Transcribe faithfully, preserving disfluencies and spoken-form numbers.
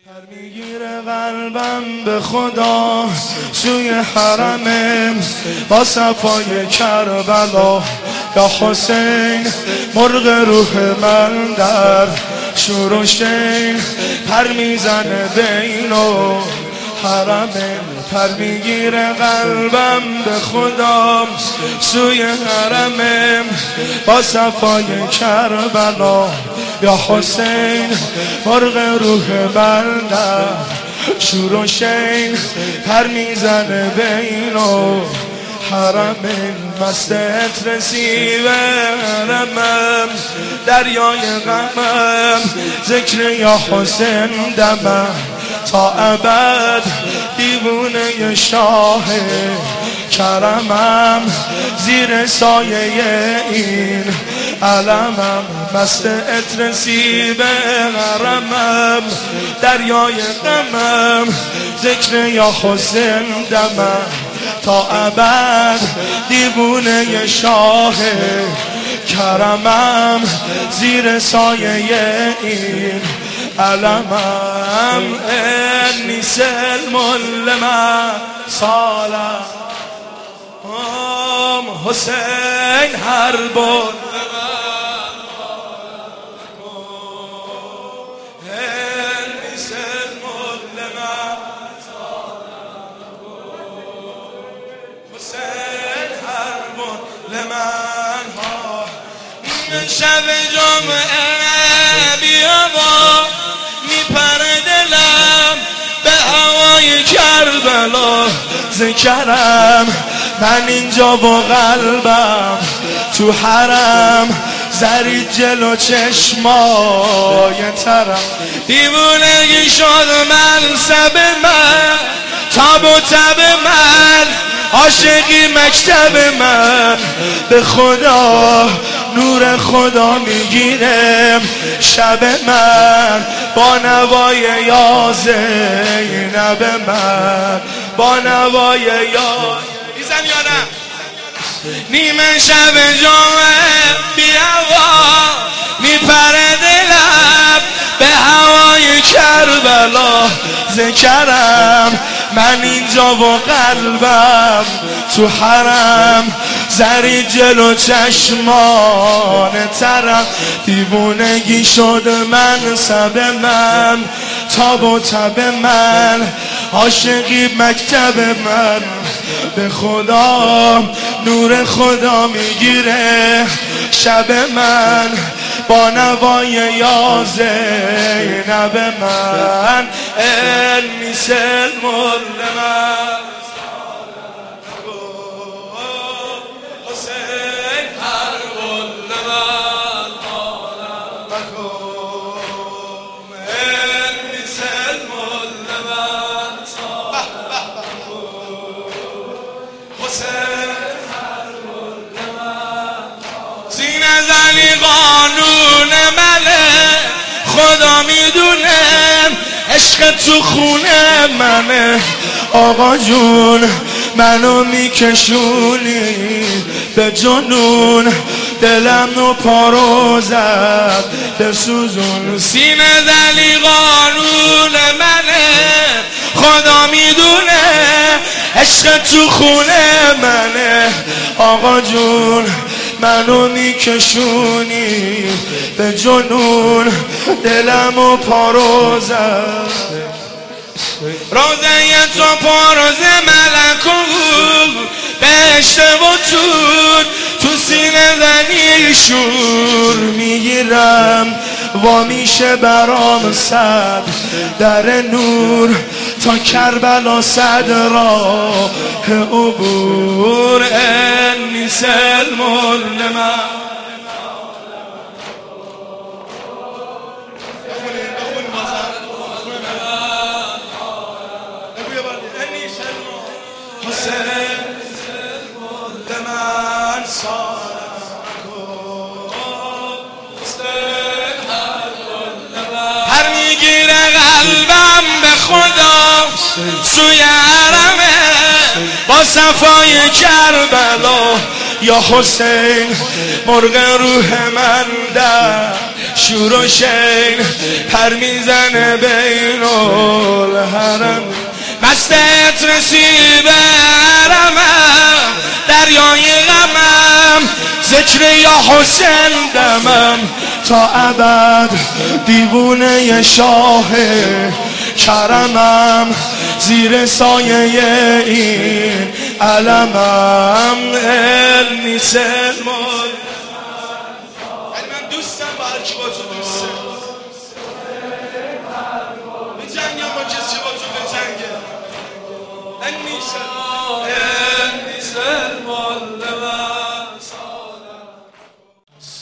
پر میگیره قلبم به خدا سوی حرمم با صفای کربلا یا حسین مرغ روح من در شورشین پر میزنه بین و حرمم پر میگیره قلبم به خدا سوی حرمم با صفای کربلا یا حسین مرغ روح من در شورشین پر میزنه بین و حرمم مست عطر و حرمم دریای غمم ذکر یا حسین دمم تا ابد دیوونه شاه کرمم زیر سایه این علمم مست عطر سیب حرمم دریای غمم ذکر یا حسین دمم تا ابد دیوونه شاه کرمم زیر سایه این علمم انی سلم لمن صالح حسین حرب شب جمعه بیا با میپره دلم به هوای کربلا ذکرم من اینجا و قلبم تو حرم زرید جلو چشمای ترم دیوونگی شد منصب من تاب و تب من عاشقی مکتب من به خدا نور خدا میگیرم شب من با نوای یا زینب من با نوای یا ایزن یا نه نیمه شب جمعه بیاوا میپره دلم به هوای کربلا ذکرم من اینجا و قلبم تو حرم زرید جلو چشمان ترم دیوونگی شد منصب من تاب و تب من عاشقی مکتب من به خدا نور خدا میگیره شب من با نوای یا زینب من انی سلم لمن حسین حرب لمن انی سلم لمن حسین حرب لمن سینه زنی قانون منه خدا میدونه عشق تو خونه منه آقا جون منو میکشونی به جنون دلم نو پارو زد به سوزون سینه زلی قانون منه خدا میدونه عشق تو خونه منه آقا جون منو میکشونی به جنون دلم و پارو زد روزه تو پاروز ملکون بهشت و تون تو سینه زنی شور میگیرم و میشه برام صد در نور تا کربلا صد راه عبور انی سلم لمن پر میگیره قلبم به خدا سوی حرمه با صفای کربلا یا حسین مرغ روح من در شور و شین پر میزنه بین الحرم مست عطر سیب حرمم دریای غمم ذکر یا حسین دمم تا ابد دیوونه شاه کرمم زیر سایه این علمم علمی سلمان